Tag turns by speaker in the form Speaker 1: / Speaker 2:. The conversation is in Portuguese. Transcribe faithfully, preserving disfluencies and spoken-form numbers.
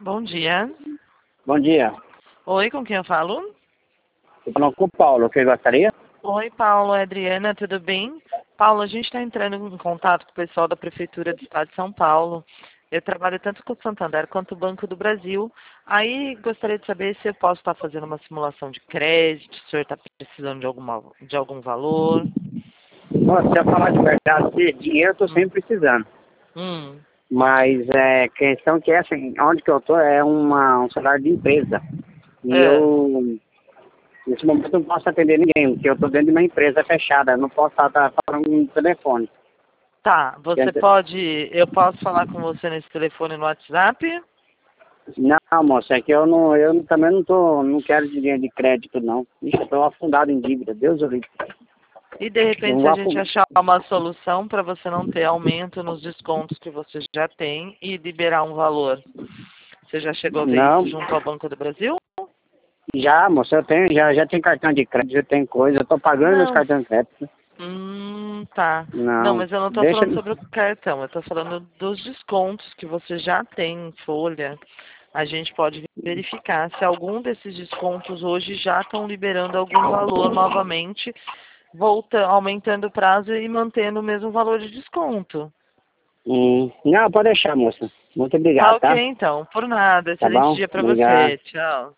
Speaker 1: Bom dia.
Speaker 2: Bom dia.
Speaker 1: Oi, com quem eu falo?
Speaker 2: Estou falando com o Paulo, que gostaria?
Speaker 1: Oi, Paulo, é Adriana, tudo bem? Paulo, a gente está entrando em contato com o pessoal da Prefeitura do Estado de São Paulo. Eu trabalho tanto com o Santander quanto o Banco do Brasil. Aí gostaria de saber se eu posso estar fazendo uma simulação de crédito, se o senhor está precisando de, alguma, de algum valor.
Speaker 2: Nossa, se eu falar de verdade, de dinheiro eu estou
Speaker 1: Hum.
Speaker 2: sempre precisando.
Speaker 1: Hum.
Speaker 2: Mas é questão que essa, onde que eu estou é uma, um salário de empresa. E
Speaker 1: É.
Speaker 2: eu, nesse momento, não posso atender ninguém, porque eu estou dentro de uma empresa fechada. Eu não posso estar falando no telefone.
Speaker 1: Tá, você
Speaker 2: Entende?
Speaker 1: pode, eu posso falar com você nesse telefone no WhatsApp?
Speaker 2: Não, moça, é que eu, não, eu também não, tô, não quero dinheiro de crédito, não. Ixi, eu estou afundado em dívida, Deus o livre.
Speaker 1: E de
Speaker 2: Eu
Speaker 1: repente, se
Speaker 2: vou
Speaker 1: a gente
Speaker 2: afundar.
Speaker 1: achar uma solução para você não ter aumento nos descontos que você já tem e liberar um valor. Você já chegou a ver
Speaker 2: Não,
Speaker 1: isso junto ao Banco do Brasil?
Speaker 2: já, moça, eu tenho, já, já tenho cartão de crédito, já tenho coisa, eu tô pagando meus
Speaker 1: Não.
Speaker 2: cartões de crédito.
Speaker 1: Hum, tá. Não,
Speaker 2: Não,
Speaker 1: mas eu não estou
Speaker 2: deixa.
Speaker 1: falando sobre o cartão, eu estou falando dos descontos que você já tem em folha. A gente pode verificar se algum desses descontos hoje já estão liberando algum valor novamente, volta, aumentando o prazo e mantendo o mesmo valor de desconto.
Speaker 2: Hum, não, pode deixar, moça. Muito
Speaker 1: Tá
Speaker 2: obrigado,
Speaker 1: ok,
Speaker 2: tá?
Speaker 1: então. Por nada.
Speaker 2: Tá
Speaker 1: Excelente
Speaker 2: bom?
Speaker 1: dia para
Speaker 2: Obrigado.
Speaker 1: você. Tchau.